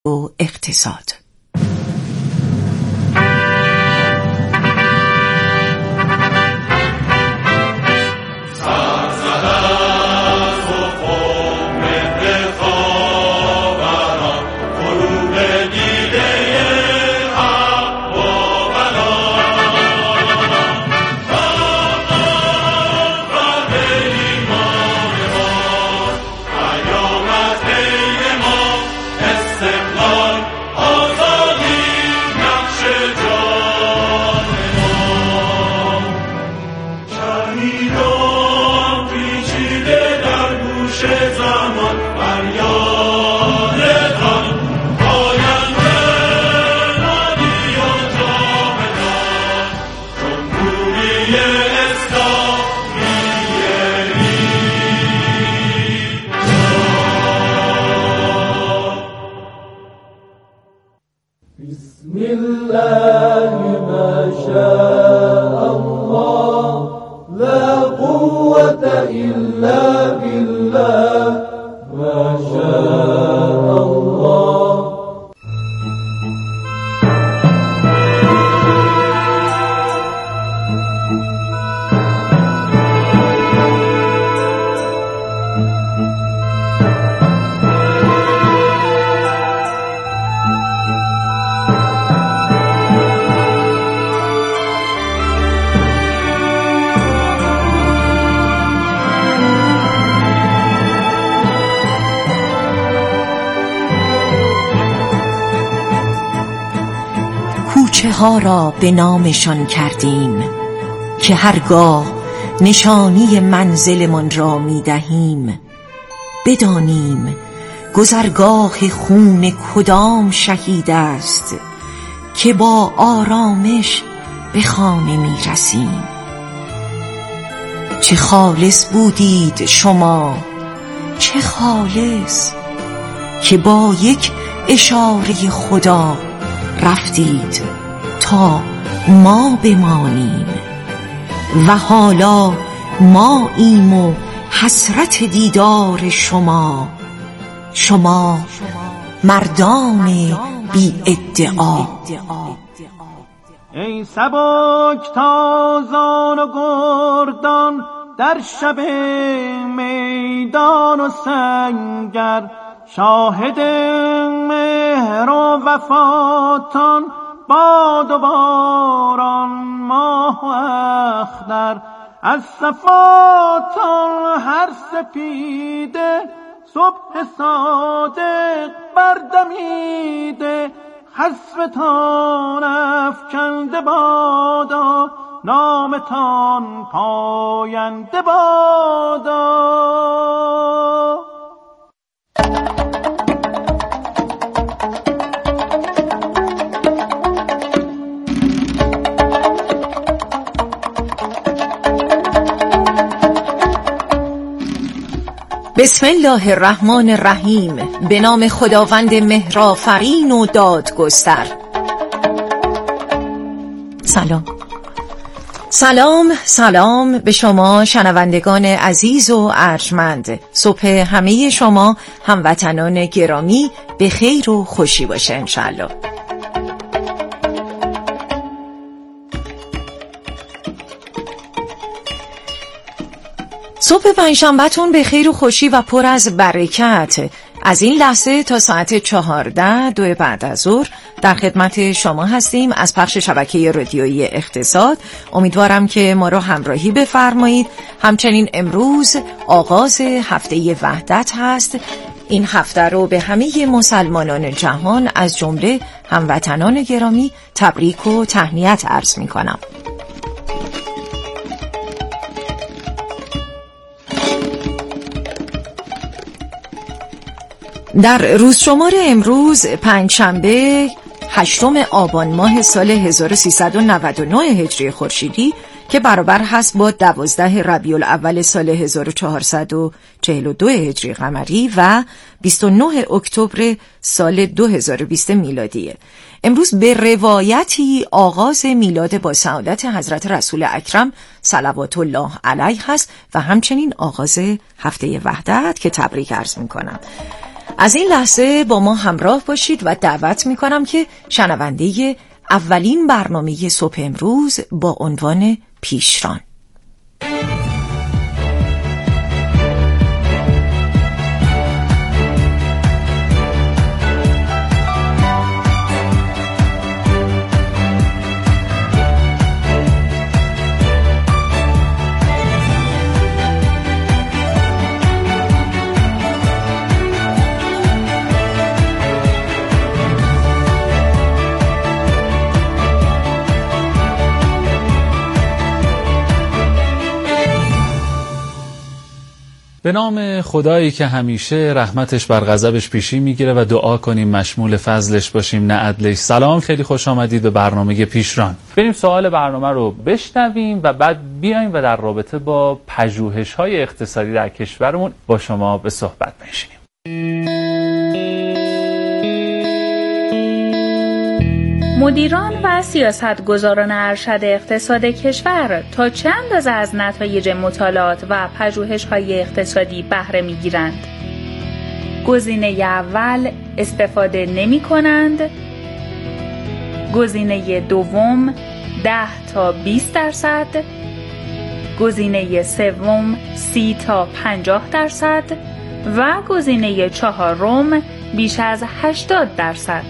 و اقتصاد. کوچه ها را به نامشان کردیم که هرگاه نشانی منزلمان را می دهیم بدانیم گذرگاه خون کدام شهید است که با آرامش به خانه می رسیم. چه خالص بودید شما، چه خالص که با یک اشاره خدا رفتید تا ما بمانیم و حالا ما ایم و حسرت دیدار شما، شما مردان بی ادعا. ای سبک تازان و گردان در شب میدان و سنگر، شاهد مهر و وفاتان باد و باران ماه و اختر، از صفاتان هر سپیده صبح صادق بردمیده، حسرتان افکنده بادا نامتان پاینده بادا. بسم الله الرحمن الرحیم. به نام خداوند مهرآفرین و دادگستر. سلام به شما شنوندگان عزیز و ارجمند. صبح همه شما هموطنان گرامی به خیر و خوشی باشه انشالله. صبح پنجشنبه‌تون به خیر و خوشی و پر از برکت. از این لحظه تا ساعت 14 بعد از ظهر در خدمت شما هستیم از پخش شبکه رادیویی اقتصاد. امیدوارم که ما رو همراهی بفرمایید. همچنین امروز آغاز هفته وحدت هست. این هفته رو به همه مسلمانان جهان از جمله هموطنان گرامی تبریک و تهنیت عرض می کنم. در روز شمار امروز پنجشنبه 8 آبان ماه سال 1399 هجری خورشیدی که برابر هست با 12 ربیع الاول سال 1442 هجری قمری و 29 اکتبر سال 2020 میلادیه. امروز به روایتی آغاز میلاد با سعادت حضرت رسول اکرم صلوات الله علیه هست و همچنین آغاز هفته وحدت که تبریک عرض میکنم. از این لحظه با ما همراه باشید و دعوت میکنم که شنونده اولین برنامه صبح امروز با عنوان پیشران. به نام خدایی که همیشه رحمتش بر غضبش پیشی میگیره و دعا کنیم مشمول فضلش باشیم نه عدلش. سلام، خیلی خوش آمدید به برنامه پیشران. بریم سوال برنامه رو بشنویم و بعد بیایم و در رابطه با پژوهش‌های اقتصادی در کشورمون با شما به صحبت بنشینیم. مدیران و سیاستگزاران ارشد اقتصاد کشور تا چه اندازه از نتایج مطالعات و پژوهش‌های اقتصادی بهره می‌گیرند؟ گزینه اول استفاده نمی‌کنند. گزینه دوم 10 تا 20%. گزینه سوم 30 تا 50% و گزینه چهارم بیش از 80%.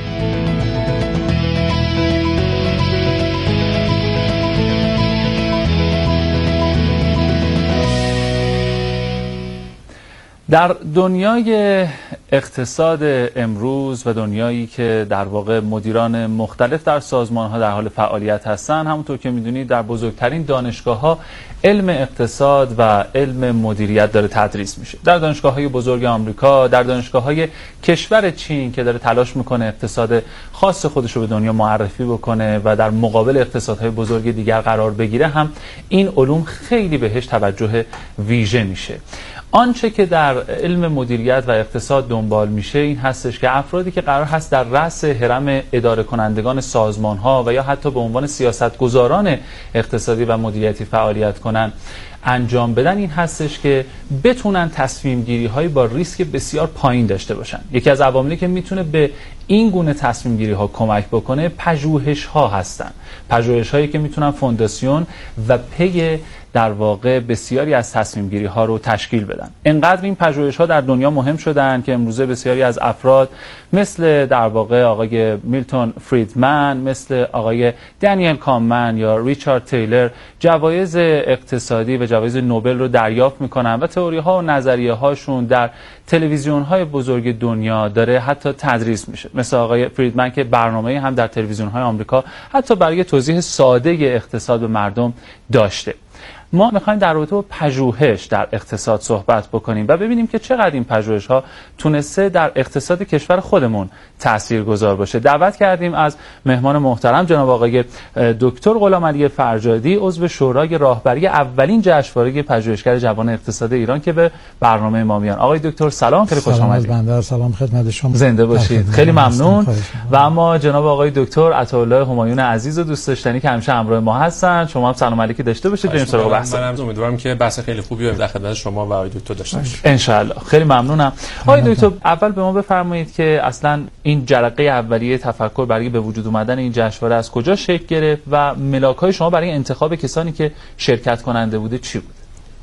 در دنیای اقتصاد امروز و دنیایی که در واقع مدیران مختلف در سازمان‌ها در حال فعالیت هستند، همونطور که می‌دونید در بزرگترین دانشگاه‌ها علم اقتصاد و علم مدیریت داره تدریس میشه. در دانشگاه‌های بزرگ آمریکا، در دانشگاه‌های کشور چین که داره تلاش میکنه اقتصاد خاص خودش رو به دنیا معرفی بکنه و در مقابل اقتصادهای بزرگ دیگر قرار بگیره، هم این علوم خیلی بهش توجه ویژه میشه. آنچه که در علم مدیریت و اقتصاد دنبال میشه این هستش که افرادی که قرار هست در رأس هرم اداره کنندگان سازمان‌ها و یا حتی به عنوان سیاستگزاران اقتصادی و مدیریتی فعالیت کنن انجام بدن، این هستش که بتونن تصمیم گیری های با ریسک بسیار پایین داشته باشن. یکی از عواملی که میتونه به این گونه تصمیم گیری ها کمک بکنه پژوهش ها هستن. پژوهش هایی که میتونن فونداسیون و پی در واقع بسیاری از تصمیم گیری ها رو تشکیل بدن. انقدر این پژوهش ها در دنیا مهم شدن که امروزه بسیاری از افراد مثل در واقع آقای میلتون فریدمن، مثل آقای دانیل کانمن یا ریچارد تیلر جوایز اقتصادی و جوایز نوبل رو دریافت میکنن و تئوری ها و نظریه هاشون در تلویزیون های بزرگ دنیا داره حتی تدریس میشه. مثل آقای فریدمن که برنامه‌ای هم در تلویزیون های آمریکا حتی برای توضیح ساده اقتصاد به مردم داشته. ما میخوایم در رابطه با پژوهش در اقتصاد صحبت بکنیم و ببینیم که چقدر این پژوهش ها تونسته در اقتصاد کشور خودمون تاثیرگذار باشه. دعوت کردیم از مهمان محترم جناب آقای دکتر غلامعلی فرجادی، عضو شورای راهبری اولین جشنواره پژوهشگر جوان اقتصاد ایران که به برنامه ما میان. آقای دکتر سلام، خیلی خوش آمدید. بنده سلام خدمت شما. زنده باشید. خیلی ممنون. و اما جناب آقای دکتر عطاالله همایون عزیز و دوست داشتنی که همیشه همراه ما هستن، شما هم سلام علیکی داشته باشید. بریم سراغ بحث. منم امیدوارم که بحث خیلی خوبی رو در خدمت شما و آقای دکتر داشته باشیم ان شاء الله. خیلی ممنونم. آقای دکتر اول به ما بفرمایید که اصلا این جرقه اولیه تفکر برای به وجود اومدن این جشنواره از کجا شکل گرفت و ملاک‌های شما برای انتخاب کسانی که شرکت کننده بوده چی بود؟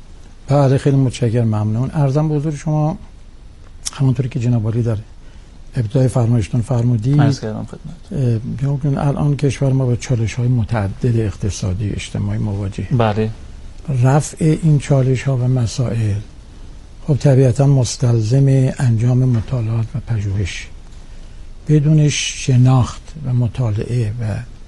بله خیلی متشکرم، ممنون. عرضم به حضور شما همونطوری که جناب عالی داره ابتدای فرمایشتون فرمودید، عرض کردم خدمت. الان کشور ما با چالش‌های متعدد اقتصادی اجتماعی مواجهه. بله. رفع این چالش‌ها و مسائل خب طبیعتاً مستلزم انجام مطالعات و پژوهش. بدون شناخت و مطالعه و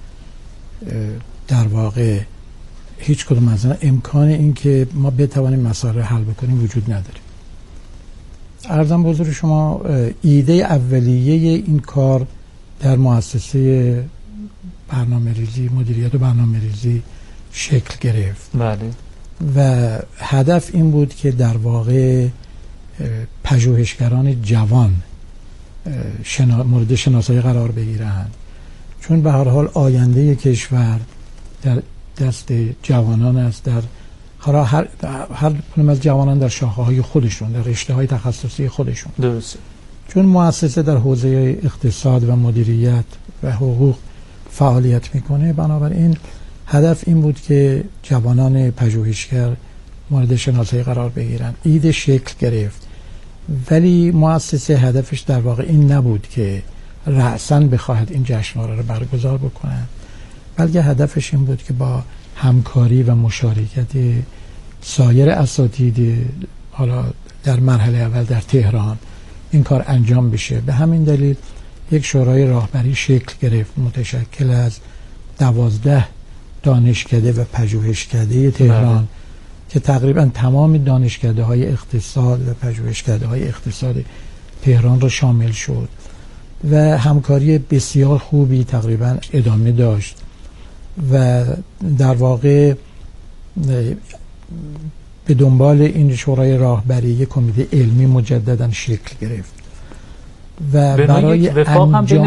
در واقع هیچ کدوم از اینا امکان این که ما بتوانیم مسائل حل بکنیم وجود نداره. عرضم به حضور شما ایده اولیه این کار در مؤسسه برنامه‌ریزی، مدیریت و برنامه‌ریزی شکل گرفت. بله. و هدف این بود که در واقع پژوهشگران جوان مورد شناسایی قرار بگیرن، چون به هر حال آینده کشور در دست جوانان است. در هر کدوم از جوانان در شاخه‌های خودشون، در رشته‌های تخصصی خودشون. درسته. چون مؤسسه در حوزه اقتصاد و مدیریت و حقوق فعالیت میکنه، بنابراین هدف این بود که جوانان پژوهشگر مورد شناسایی قرار بگیرن. ایده شکل گرفت، ولی مؤسسه هدفش در واقع این نبود که رأساً بخواهد این جشنواره رو برگزار بکنن، بلکه هدفش این بود که با همکاری و مشارکت سایر اساتید حالا در مرحله اول در تهران این کار انجام بشه. به همین دلیل یک شورای راهبری شکل گرفت متشکل از 12 دانشکده و پژوهشکده تهران که تقریبا تمام دانشکده های اقتصاد و پژوهشکده های اقتصاد تهران را شامل شد و همکاری بسیار خوبی تقریبا ادامه داشت و در واقع به دنبال این شورای راهبری یک کمیته علمی مجددا شکل گرفت و برای انجام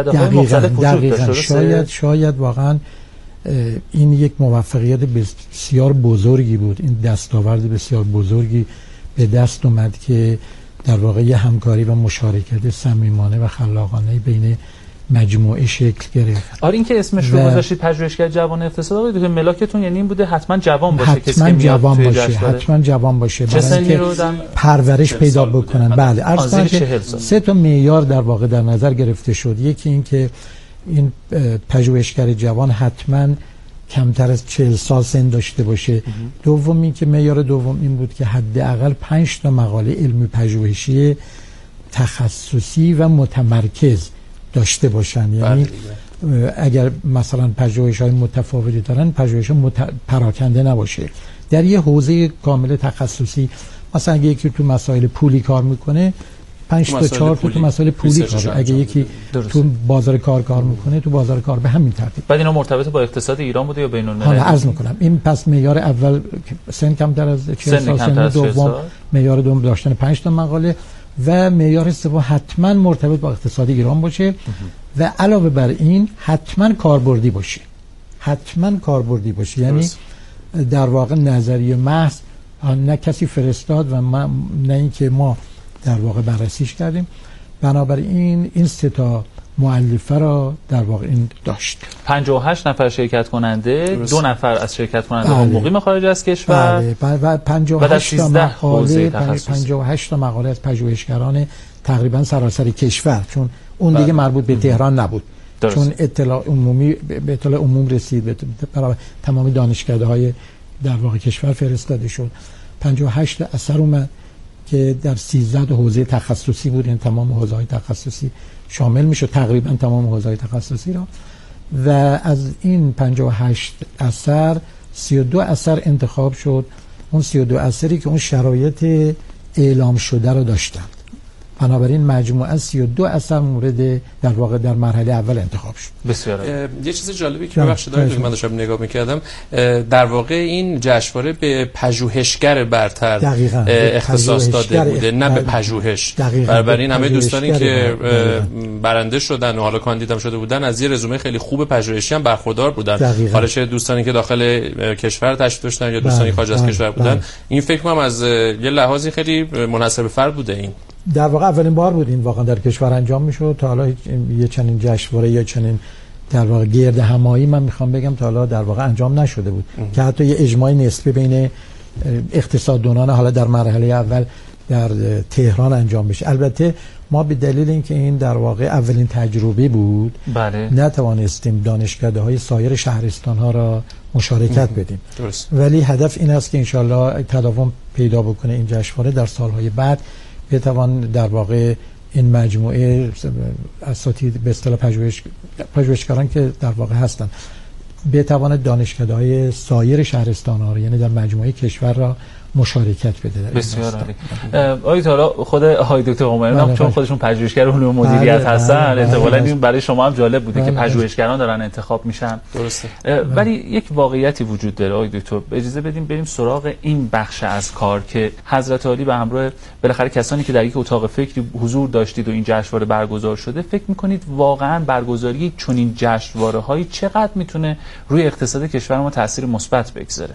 دقیقاً شاید واقعا این یک موفقیت بسیار بزرگی بود، این دستاورد بسیار بزرگی به دست اومد که در واقع یه همکاری و مشارکت صمیمانه و خلاقانه بین مجموعه شکل گرفت. آره این که اسمش رو گذاشتید پژوهشگر جوان اقتصاد، آقای دکتر ملاکتون یعنی این بوده حتما جوان باشه، کسی که میاد توی جشنواره حتما جوان باشه، چه سنی رو پرورش پیدا بکنن. بله، عرض کنم که 3 معیار در واقع در نظر گرفته شد. یکی این که این پژوهشگر جوان حتما کمتر از 40 سال سن داشته باشه. دوم این که معیار دوم این بود که حداقل 5 تا مقاله علمی پژوهشی تخصصی و متمرکز داشته باشن. یعنی اگر مثلا پژوهش‌های متفاوتی دارن، پژوهش پراکنده نباشه در یه حوزه کامل تخصصی. مثلا اگه یکی تو مسائل پولی کار میکنه 5 تا 4 تو مسائل پولی کار، اگه یکی تو بازار کار میکنه تو بازار کار، به همین ترتیب. بعد اینا مرتبط با اقتصاد ایران بوده یا بین‌المللی؟ حالا عرض میکنم این پس معیار اول سن کمتر از 40 سال، سن دوم معیار دوم داشتن 5 تا مقاله و معیار سوم حتما مرتبط با اقتصاد ایران باشه و علاوه بر این حتما کاربردی باشه. یعنی در واقع نظریه محض نه کسی فرستاد و نه اینکه ما در واقع بررسیش کردیم. بنابراین این 3 تا مؤلفه را در واقع این داشت. 58 نفر شرکت کننده، 2 نفر از شرکت کننده ها مقیم خارج از کشور و 58 تا مقاله 58 تا مقاله از پژوهشگران تقریبا سراسر کشور، چون اون دیگه مربوط به تهران نبود. چون اطلاع عمومی به اطلاع عموم رسید، به تمام دانشکده‌های در واقع کشور فرستاده شد. 58 اثر اومد که در 13 حوزه تخصصی بود، این تمام حوزه‌های تخصصی شامل میشه، تقریبا تمام حوزه‌های تخصصی را. و از این 58 اثر 32 اثر انتخاب شد، اون 32 اثری که اون شرایط اعلام شده رو داشتن. بنابراین مجموعاً 32 اثر مورد در واقع در مرحله اول انتخاب شد. بسیار یه چیز جالبی که ببخشید من داشتم نگاه می‌کردم، در واقع این جشنواره به پژوهشگر برتر اختصاص داده بوده، نه به پژوهش. بنابراین همه دوستانی که برنده شدن و حالا کاندیدام شده بودن از یه رزومه خیلی خوب پژوهشی هم برخوردار بودن. حالا چه دوستانی که داخل کشور تشریف داشتن یا دوستانی خارج از کشور بودن، این فکر کنم از یه لحاظی خیلی منحصر به فرد بوده. این در واقع اولین بار بود این واقعا در کشور انجام میشد. تا حالا یه چنین جشنواره یا چنین در واقع گرد همایی من میخوام بگم تا حالا در واقع انجام نشده بود که حتی یه اجماع نسبی بین اقتصاددانان حالا در مرحله اول در تهران انجام بشه. البته ما به دلیل اینکه این در واقع اولین تجربه بود نتوانستیم دانشکده‌های سایر شهرستان‌ها را مشارکت بدیم. ولی هدف این است که انشالله تداوم پیدا بکنه این جشنواره در سالهای بعد بتوان در واقع این مجموعه اساتید به اصطلاح پژوهشگران که در واقع هستن بتواند دانشکده‌های سایر شهرستان‌ها رو یعنی در مجموعه کشور را مشارکت بده. بسیار عالی. آقای حالا خود آقای دکتر قمری چون خودشون پژوهشگر علوم مدیریت هستن، احتمالاً این برای شما هم جالب بوده که پژوهشگران دارن انتخاب میشن. درسته. ولی یک واقعیتی وجود داره آقای دکتر، اجازه بدیم بریم سراغ این بخش از کار که حضرت عالی به همراه بالاخره کسانی که در یک اتاق فکری حضور داشتید و این جشنواره برگزار شده، فکر می‌کنید واقعاً برگزاری چنین جشنواره‌هایی چقدر میتونه روی اقتصاد کشور ما تاثیر مثبت بگذاره؟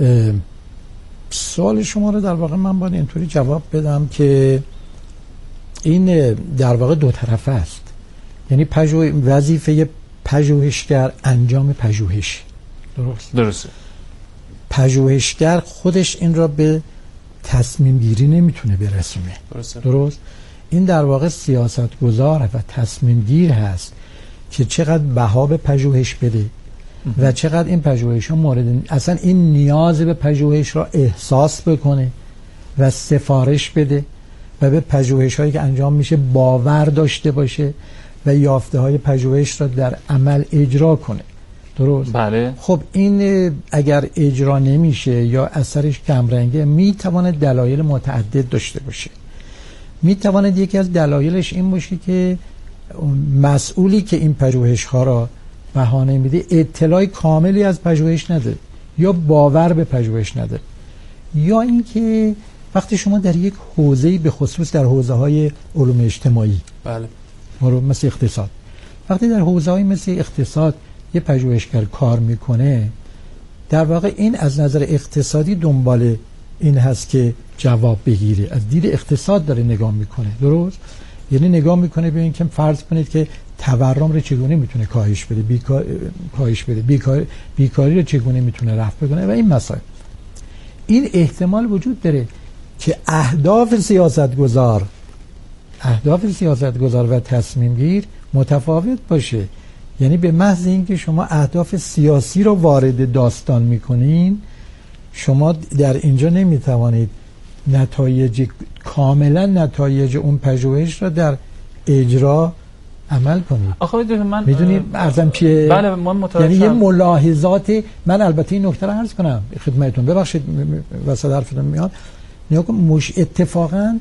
سوال شما رو در واقع من باید اینطوری جواب بدم که این در واقع دو طرفه است. یعنی وظیفه پژوهشگر انجام پژوهش. درسته. پژوهشگر خودش این را به تصمیم گیری نمیتونه برسونه. درست. این در واقع سیاستگزار و تصمیم گیر هست که چقدر بها به پژوهش بده و چقدر این پژوهش ها اصلا این نیاز به پژوهش را احساس بکنه و سفارش بده و به پژوهش هایی که انجام میشه باور داشته باشه و یافته های پژوهش را در عمل اجرا کنه. درست؟ بله. خب این اگر اجرا نمیشه یا اثرش کمرنگه میتواند دلایل متعدد داشته باشه. میتواند یکی از دلایلش این باشه که مسئولی که این پژوهش ها را بهانه میده اطلاع کاملی از پژوهش نداره یا باور به پژوهش نداره، یا اینکه وقتی شما در یک حوزه‌ای به خصوص در حوزه‌های علوم اجتماعی، بله، مثل اقتصاد، وقتی در حوزه‌های مثل اقتصاد یه پژوهشگر کار میکنه، در واقع این از نظر اقتصادی دنبال این هست که جواب بگیره، از دید اقتصاد داره نگاه میکنه. درست؟ یعنی نگاه میکنه ببین که فرض کنید که تورم رو چگونه میتونه کاهش بده، بیکاری رو چگونه میتونه رفع بکنه و این مسائل. این احتمال وجود داره که اهداف سیاستگزار و تصمیم گیر متفاوت باشه. یعنی به محض اینکه شما اهداف سیاسی رو وارد داستان میکنین، شما در اینجا نمیتوانید کاملا نتایج اون پژوهش را در اجرا عمل کنید. آخه من میدونید ارزم چیه؟ بله من متوجهم. یعنی یه ملاحظات، من البته این نکته رو عرض کنم خدمتتون، ببخشید وسط حرفتون میاد. نگاه کن اتفاقا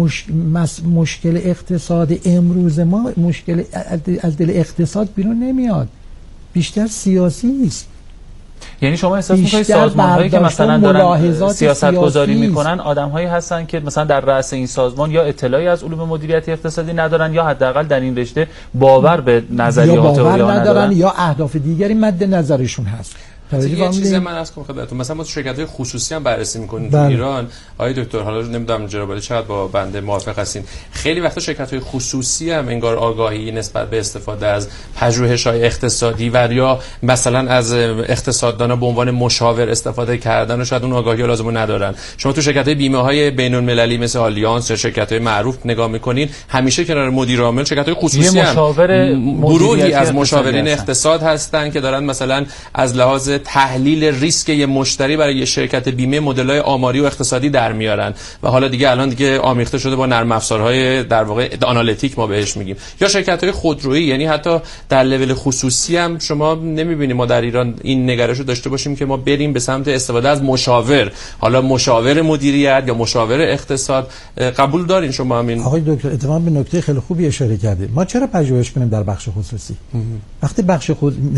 مشکل اقتصاد امروز ما مشکل از دل اقتصاد بیرون نمیاد، بیشتر سیاسی است. یعنی شما احساس می‌کنید سازمان‌هایی که مثلا دارن سیاست‌گذاری می‌کنن آدم‌هایی هستن که مثلا در رأس این سازمان یا اطلاعی از علوم مدیریت اقتصادی ندارن یا حداقل در این رشته باور به نظریات یا ندارن یا اهداف دیگری مد نظرشون هست. یه چیزی من از خدمتتون، مثلا ما تو شرکت‌های خصوصی هم بررسی می‌کنیم تو ایران. آقای دکتر، حالا نمیدونم جناب چقدر با بنده موافق هستین، خیلی وقتا شرکت‌های خصوصی هم انگار آگاهی نسبت به استفاده از پژوهش‌های اقتصادی و یا مثلا از اقتصاددانا به عنوان مشاور استفاده کردن و شاید اون آگاهی لازمو ندارن. شما تو شرکت‌های بیمه‌های بین‌المللی مثل آلیانس یا شرکت‌های معروف نگاه می‌کنین، همیشه کنار مدیر عامل شرکت‌های خصوصی هم گروهی از مشاورین اقتصاد هستن که دارن مثلا از لحاظ تحلیل ریسک یه مشتری برای یه شرکت بیمه مدل‌های آماری و اقتصادی در میارن و حالا دیگه الان دیگه آمیخته شده با نرم افزارهای در واقع آنالیتیک ما بهش میگیم، یا شرکت‌های خودرویی. یعنی حتی در لول خصوصی هم شما نمی‌بینید ما در ایران این نگرش رو داشته باشیم که ما بریم به سمت استفاده از مشاور، حالا مشاور مدیریت یا مشاور اقتصاد. قبول دارین شما همین؟ آقای دکتر اتفاقا به نکته خیلی خوبی اشاره کردید. ما چرا پژوهش کنیم در بخش خصوصی؟ وقتی بخش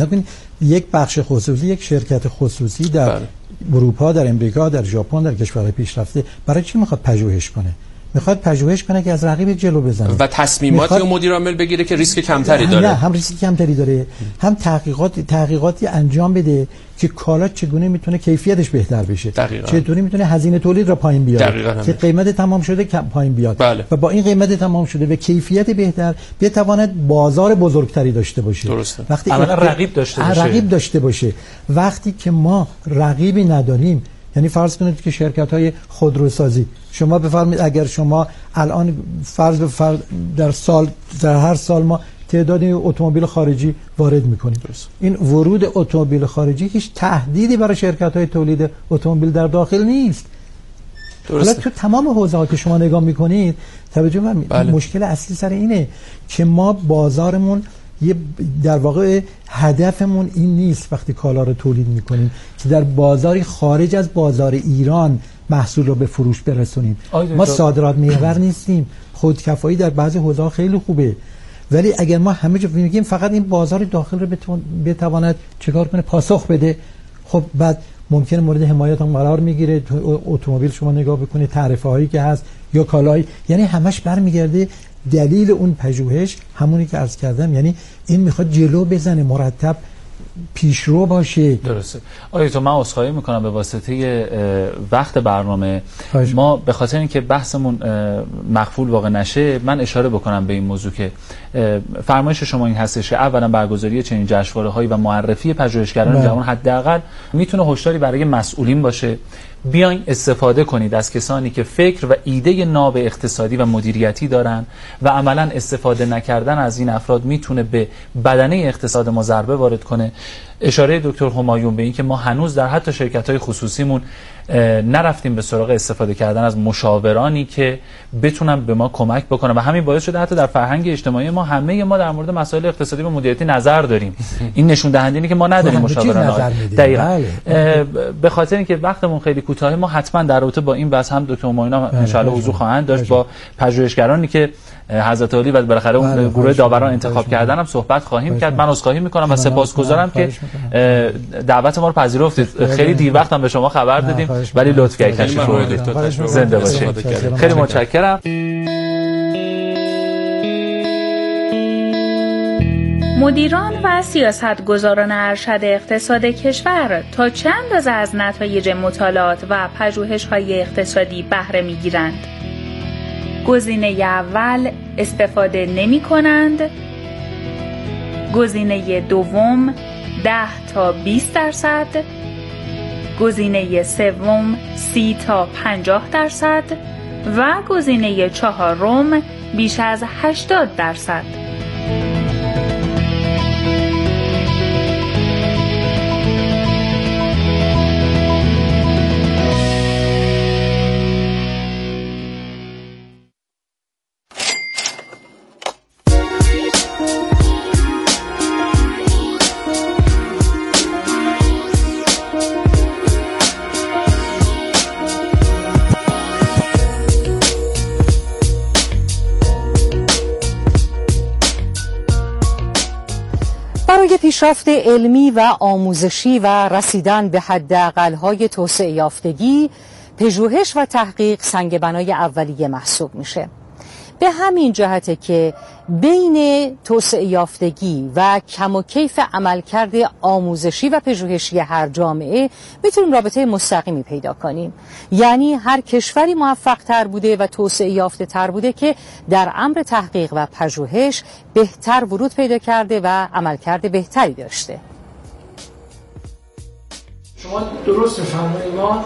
یک بخش خصوصی، یک شرکت خصوصی در اروپا، در امریکا، در ژاپن، در کشورهای پیشرفته، برای چی میخواد پژوهش کنه؟ میخواد پژوهش کنه که از رقیب جلو بزنه و تصمیماتی و مدیر عامل بگیره که ریسک کمتری داره. نه، هم ریسک کمتری داره، هم تحقیقاتی انجام بده که کالا چگونه میتونه کیفیتش بهتر بشه، چطوری میتونه هزینه تولید را پایین بیاره که قیمت تمام شده پایین بیاد. بله. و با این قیمت تمام شده و کیفیت بهتر بتواند بازار بزرگتری داشته باشه. درسته. وقتی رقیب داشته باشه. وقتی که ما رقیبی نداریم، یعنی فرض کنید که شرکت‌های خودروسازی، شما بفرمایید اگر شما الان در هر سال ما تعداد اتومبیل خارجی وارد می‌کنیم، این ورود اتومبیل خارجی هیچ تهدیدی برای شرکت‌های تولید اتومبیل در داخل نیست. حالا تو تمام حوزه‌ها که شما نگاه می‌کنید توجه فرمایید، مشکل اصلی سر اینه که ما بازارمون در واقع هدفمون این نیست وقتی کالا رو تولید میکنیم که در بازاری خارج از بازار ایران محصول رو به فروش برسونیم. ما صادرات محور نیستیم. خودکفایی در بعضی حوزه‌ها خیلی خوبه، ولی اگر ما همه جا میگیم فقط این بازار داخل رو بتواند چیکار کنه، پاسخ بده، خب بعد ممکنه مورد حمایت هم قرار میگیره. تو اتومبیل شما نگاه بکنید تعرفه هایی که هست یا کالایی، یعنی همش برمیگرده دلیل اون پژوهش همونی که عرض کردم، یعنی این میخواد جلو بزنه، مرتب پیشرو باشه. درسته. آقای تو من عذرخواهی میکنم به واسطه وقت برنامه ما به خاطر اینکه بحثمون مخفول واقع نشه من اشاره بکنم به این موضوع که فرمایش شما این هستش که اولا برگزاری چنین جشنواره‌هایی و معرفی پژوهشگران جوان حداقل میتونه هشداری برای مسئولین باشه. بیاین استفاده کنید از کسانی که فکر و ایده ناب اقتصادی و مدیریتی دارن و عملا استفاده نکردن از این افراد میتونه به بدنه اقتصاد ما ضربه وارد کنه. اشاره دکتر همایون به این که ما هنوز در حتی شرکت‌های خصوصیمون نرفتیم به سراغ استفاده کردن از مشاورانی که بتونن به ما کمک بکنن و همین باعث شده حتی در فرهنگ اجتماعی ما همه ما در مورد مسائل اقتصادی و مدیریتی نظر داریم. این نشون دهنده اینه که ما نداریم مشاوران. دقیقاً. به خاطر اینکه وقتمون خیلی کوتاهه ما حتما در رابطه با این بحث هم دکتر همایون ان شاء الله حضور خواهند داشت با پژوهشگرانی که حضرت علی و بالاخره اون گروه داوران انتخاب کردن هم صحبت خواهیم کرد. من عذرخواهی میکنم و سپاسگزارم که دعوت ما رو پذیرفتید. خیلی دیر وقت هم به شما خبر دادیم ولی لطف کردید تشریف آوردید. زنده باشید. خیلی متشکرم. مدیران و سیاستگزاران ارشد اقتصاد کشور تا چه اندازه از نتایج مطالعات و پژوهش‌های اقتصادی بهره می‌گیرند؟ گزینه اول استفاده نمی‌کنند. گزینه دوم 10 تا 20%. گزینه سوم 30 تا 50% و گزینه چهارم بیش از 80%. برای پیشرفت علمی و آموزشی و رسیدن به حداقل‌های توسعه یافتگی، پژوهش و تحقیق سنگ بنای اولیه محسوب میشه. به همین جهته که بین توسعه یافتگی و کم و کیف عملکرد آموزشی و پژوهشی هر جامعه میتونیم رابطه مستقیمی پیدا کنیم. یعنی هر کشوری موفق تر بوده و توسعه یافته تر بوده که در امر تحقیق و پژوهش بهتر ورود پیدا کرده و عملکرد بهتری داشته. شما درست فرمایید، ما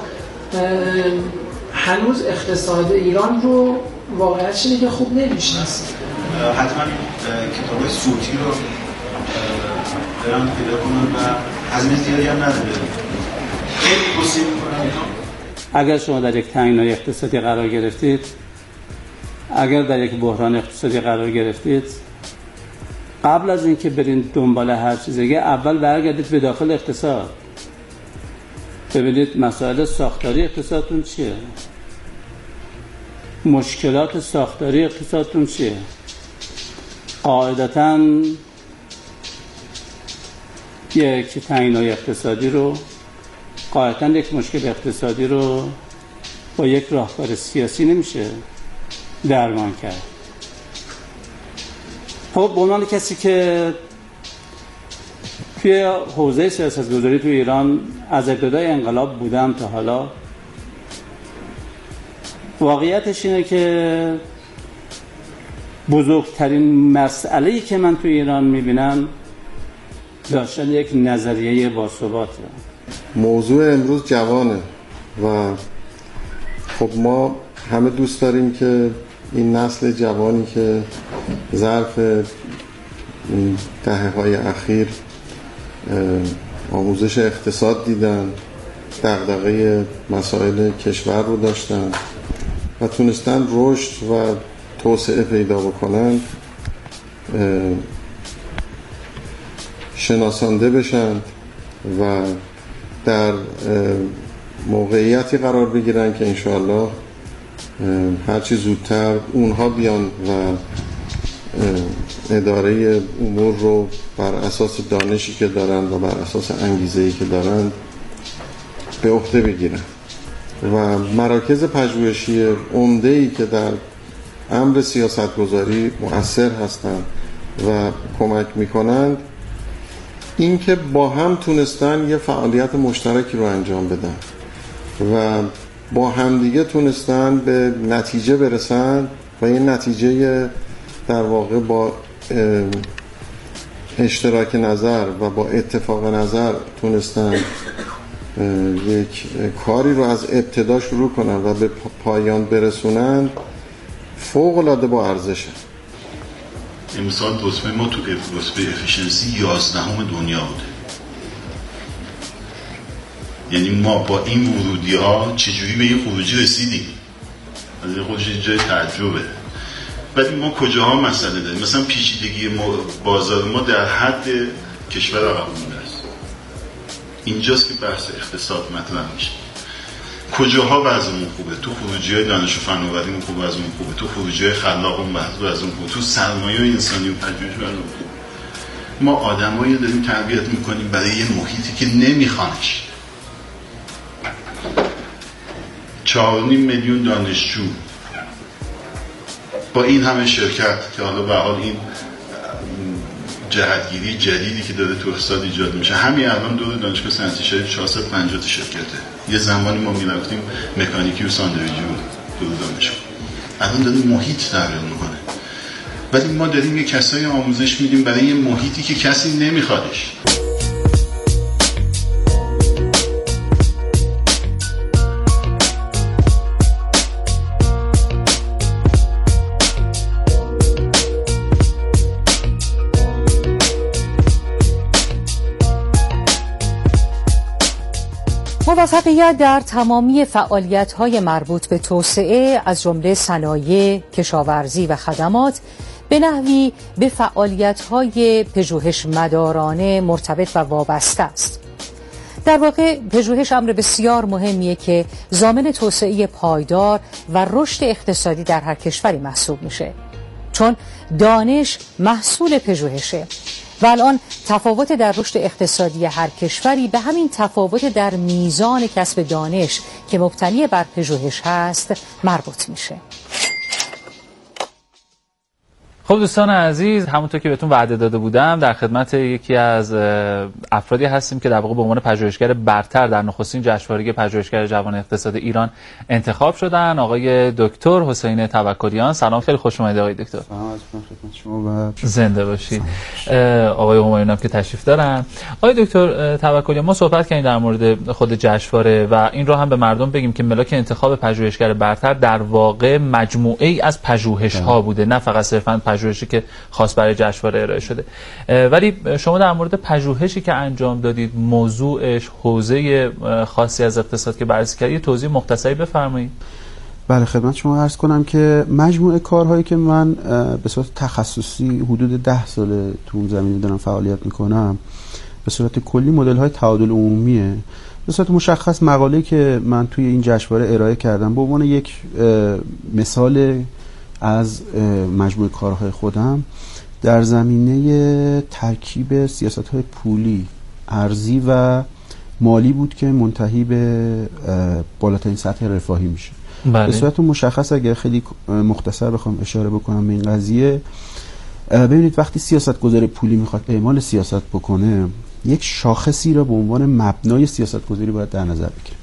هنوز اقتصاد ایران رو واقعیتش اینه که خوب نمیشناسیم. حتما کتابای صوتی رو برام پیدا کنن و هزینه زیادی هم نداره. خیلی توصیه می‌کنم اگر شما در یک تنگنای اقتصادی قرار گرفتید، اگر در یک بحران اقتصادی قرار گرفتید، قبل از اینکه برید دنبال هر چیزی اول برگردید به داخل اقتصاد. ببینید مسائل ساختاری اقتصادتون چیه؟ مشکلات ساختاری اقتصادتون چیه؟ قاعدتاً یک تنگنای اقتصادی رو، قاعدتاً یک مشکل اقتصادی رو با یک راهکار سیاسی نمیشه درمان کرد. خب به عنوان کسی که توی حوزه سیاستگذاری توی ایران از ابتدای انقلاب بودم تا حالا، واقعیتش اینه که بزرگترین مسئله‌ای که من توی ایران میبینم داشتن یک نظریه باثباته. موضوع امروز جوانه و خب ما همه دوست داریم که این نسل جوانی که ظرف دهه‌های اخیر آموزش اقتصاد دیدن، دغدغه مسائل کشور رو داشتن و تونستن رشد و توسعه پیدا بکنن، شناسانده بشن و در موقعیتی قرار بگیرن که انشاءالله هرچی زودتر اونها بیان و اداره امور رو بر اساس دانشی که دارن و بر اساس انگیزه‌ای که دارن به عهده بگیرن و مراکز پژوهشی عمده‌ای که در امر سیاستگذاری مؤثر هستند و کمک میکنند این که با هم تونستن یه فعالیت مشترکی رو انجام بدن و با همدیگه تونستن به نتیجه برسن و یه نتیجه در واقع با اشتراک نظر و با اتفاق نظر تونستن یک کاری رو از ابتدا شروع کنن و به پایان برسونن، فوق العاده با ارزشه. امسال رتبه ما تو رتبه افیشنسی 11ام دنیا بوده. یعنی ما با این ورودی ها چجوری به این خروجی رسیدیم؟ از این خودش جای تعجبه. ولی ما کجاها مسئله داریم؟ مثلا پیچیدگی بازار ما در حد کشور عرب مونده است. اینجاست که بحث اقتصاد مطرح میشه. کجاها وضعمون خوبه؟ تو خروجی‌های دانش و فناوریمون خوبه، وضعمون خوبه. تو خروجی‌های خلاقمون وضعمون خوبه. تو سرمایه انسانی و پژوهش وضعمون خوبه. ما آدمایی داریم تربیت میکنیم برای یه محیطی که نمیخوانش. 4.5 میلیون دانشجو با این همه شرکت که حالا به حال این جهتگیری جدیدی که داره تو اقتصاد ایجاد میشه، همین الان دور دانشگاه صنعتی شریف 450 تا شرکته. یه زمانی ما میرفتیم مکانیکی و ساندویچی بود دور دانشگاه، الان داره محیط تغییر میکنه. ولی ما داریم یه کسایی آموزش میدیم برای یه محیطی که کسی نمیخوادش. موفقیت در تمامی فعالیت‌های مربوط به توسعه از جمله صنایع، کشاورزی و خدمات به نحوی به فعالیت‌های پژوهش مدارانه مرتبط و وابسته است. در واقع پژوهش امر بسیار مهمیه که ضامن توسعه پایدار و رشد اقتصادی در هر کشوری محسوب میشه، چون دانش محصول پژوهشه و الان تفاوت در رشد اقتصادی هر کشوری به همین تفاوت در میزان کسب دانش که مبتنی بر پژوهش هست مربوط میشه. خب دوستان عزیز، همونطور که بهتون وعده داده بودم در خدمت یکی از افرادی هستیم که در واقع به عنوان پژوهشگر برتر در نخستین جشنواره پژوهشگر جوان اقتصاد ایران انتخاب شدن، آقای دکتر حسین توکلیان. سلام، خیلی خوش اومدید آقای دکتر. سلام از خدمت شما و زنده باشید. آقای همایون هم که تشریف دارن. آقای دکتر توکلیان، ما صحبت کردیم در مورد خود جشنواره و این رو هم به مردم بگیم که ملاک انتخاب پژوهشگر برتر در واقع مجموعه ای از پژوهش‌ها بوده، نه فقط صرفاً پژوهشی که خاص برای جشنواره ارائه شده. ولی شما در مورد پژوهشی که انجام دادید، موضوعش، حوزه خاصی از اقتصاد که بررسی کردید، توضیح مختصری بفرمایید. بله، خدمت شما عرض کنم که مجموعه کارهایی که من به صورت تخصصی حدود 10 سال تو اون زمینه دارم فعالیت میکنم، به صورت کلی مدل های تعادل عمومیه. به صورت مشخص مقاله‌ای که من توی این جشنواره ارائه کردم به عنوان یک مثال از مجموعه کارهای خودم در زمینه ترکیب سیاست‌های پولی، ارزی و مالی بود که منتهی به بالاترین سطح رفاهی میشه. بله. به صورت مشخص اگر خیلی مختصر بخوام اشاره بکنم به این قضیه، ببینید وقتی سیاستگزار پولی میخواد اعمال سیاست بکنه، یک شاخصی را به عنوان مبنای سیاستگذاری باید در نظر بگیره.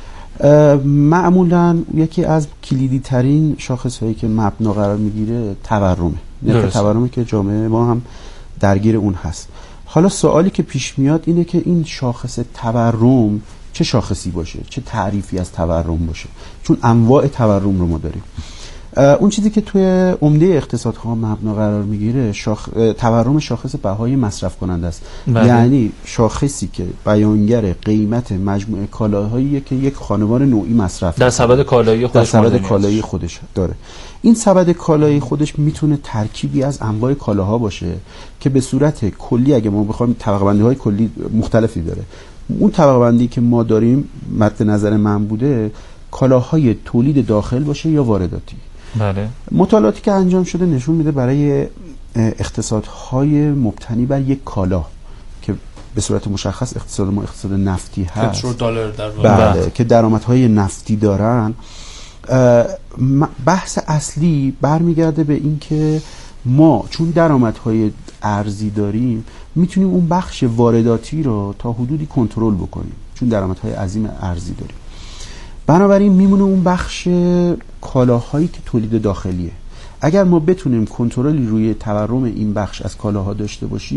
معمولا یکی از کلیدی ترین شاخص هایی که مبنا قرار میگیره تورمه، نرخ تورمی که جامعه ما هم درگیر اون هست. حالا سوالی که پیش میاد اینه که این شاخص تورم چه شاخصی باشه، چه تعریفی از تورم باشه، چون انواع تورم رو ما داریم. اون چیزی که توی عمده اقتصادها مبنا قرار میگیره تورم شاخص بهای مصرف کننده است. یعنی شاخصی که بیانگر قیمت مجموعه کالاهایی که یک خانوار نوعی مصرف در سبد کالایی خودش داره. این سبد کالایی خودش میتونه ترکیبی از انواع کالاها باشه که به صورت کلی اگه ما بخوایم طبقه بندی های کلی مختلفی داره. اون طبقه بندی که ما داریم مد نظر من بوده کالاهای تولید داخل باشه یا وارداتی. بله. مطالعاتی که انجام شده نشون میده برای اقتصادهای مبتنی بر یک کالا که به صورت مشخص اقتصاد ما اقتصاد نفتی هست، پترودلار در واقع، بله، که درآمدهای نفتی دارن، بحث اصلی برمیگرده به این که ما چون درآمدهای ارزی داریم میتونیم اون بخش وارداتی رو تا حدودی کنترل بکنیم، چون درآمدهای عظیم ارزی داریم. بنابراین میمونه اون بخش کالاهایی که تولید داخلیه. اگر ما بتونیم کنترلی روی تورم این بخش از کالاها داشته باشیم